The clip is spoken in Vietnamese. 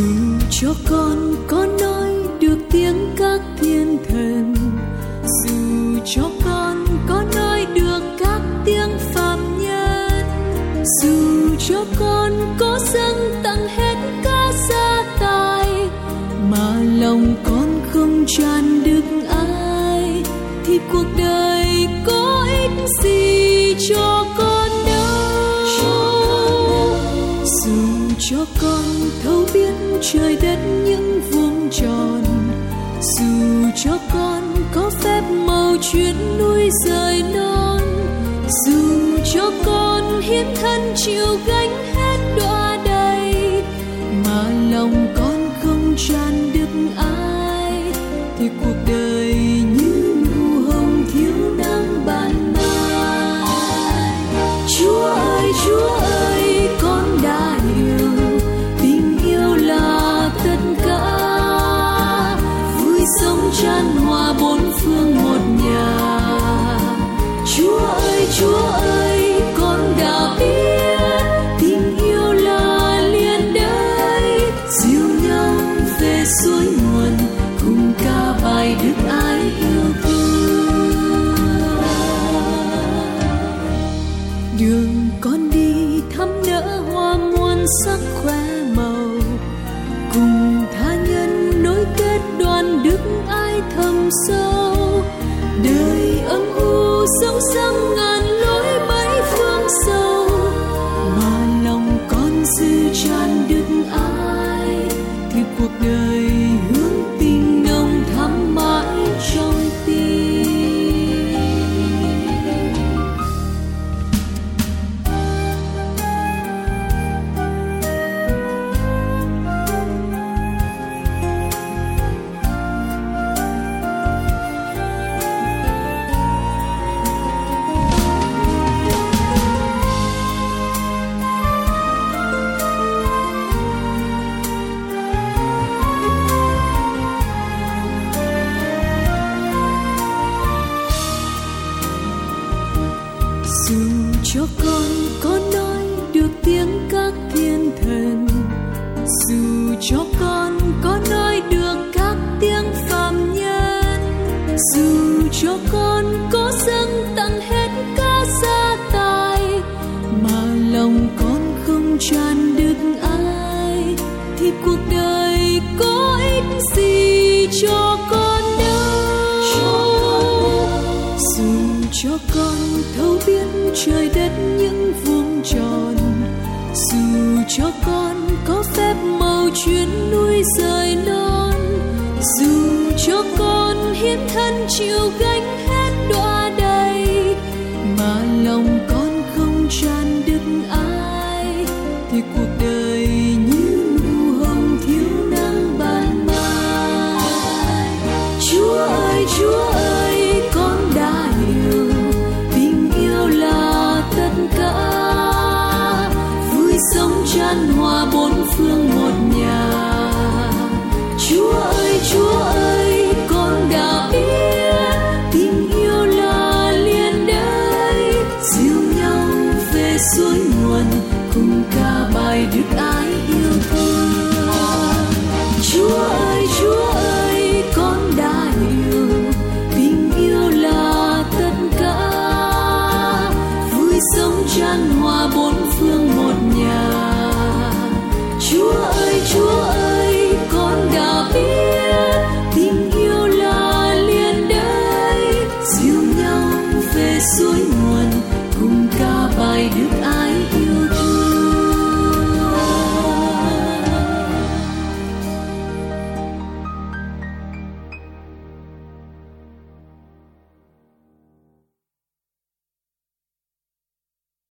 cho con có nói được tiếng các thiên thần, dù cho con có nói được các tiếng phàm nhân, dù cho con có dâng tặng hết cả gia tài, mà lòng con không tràn được ai, thì cuộc đời có ích gì cho con đâu. Dù cho con thấu biết trời đất những vuông tròn, dù cho con có phép màu chuyển núi rời non, dù cho con hiến thân chịu gánh hết đọa đầy, mà lòng con không tràn được ai, thì cuộc đời như nụ hồng thiếu nắng ban mai. Chúa ơi, con đã hiểu tình yêu là tất cả, vui sống chan hòa bốn phương một nhà. Chúa ơi, con đã biết tình yêu là liền đây, dìu nhau về suối nguồn, cùng ca bài đức ai yêu thương. Đường con đi thắm nở hoa muôn sắc khoe màu, cùng tha nhân nối kết đoàn đức ai thầm sâu. Đời âm u sâu sắc ngàn lối mấy phương sâu, mà lòng con dư tràn được ai, thì cuộc đời hướng tình nồng thắm mãi trong tim. Dù cho con có nói được tiếng các thiên thần, dù cho con có nói được các tiếng phàm nhân, dù cho con có dâng tặng hết cả gia tài, mà lòng con không tràn được ai, thì cuộc đời có ích gì cho con đâu. Dù cho con thấu biết trời đất những vuông tròn, dù cho con có phép màu chuyển núi rời non, dù cho con hiến thân chịu gánh hết đọa đầy, mà lòng con không tràn